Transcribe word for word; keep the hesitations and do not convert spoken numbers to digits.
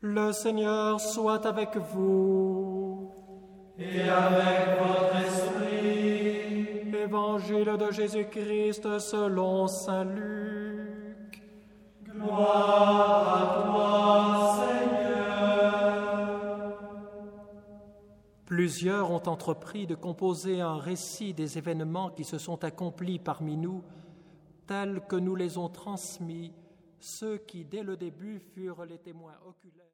Le Seigneur soit avec vous. Et avec votre esprit. Évangile de Jésus-Christ selon saint Luc. Gloire à toi, Seigneur. Plusieurs ont entrepris de composer un récit des événements qui se sont accomplis parmi nous, tels que nous les ont transmis ceux qui, dès le début, furent les témoins oculaires.